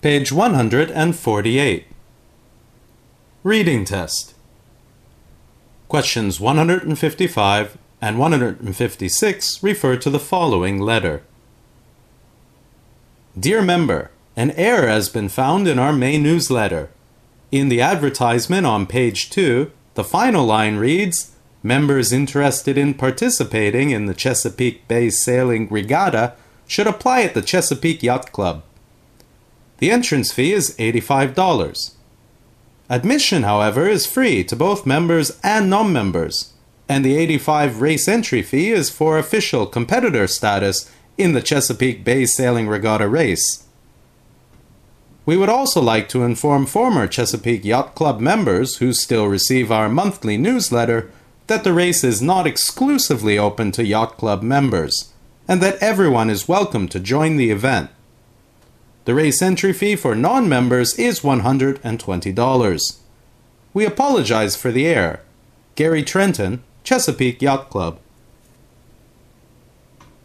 Page 148. Reading test. Questions 155 and 156 refer to the following letter. Dear member, an error has been found in our May newsletter. In the advertisement on page 2, the final line reads, "Members interested in participating in the Chesapeake Bay Sailing Regatta should apply at the Chesapeake Yacht Club." The entrance fee is $85. Admission, however, is free to both members and non-members, and the $85 race entry fee is for official competitor status in the Chesapeake Bay Sailing Regatta race. We would also like to inform former Chesapeake Yacht Club members who still receive our monthly newsletter that the race is not exclusively open to Yacht Club members, and that everyone is welcome to join the event. The race entry fee for non-members is $120. We apologize for the error. Gary Trenton, Chesapeake Yacht Club.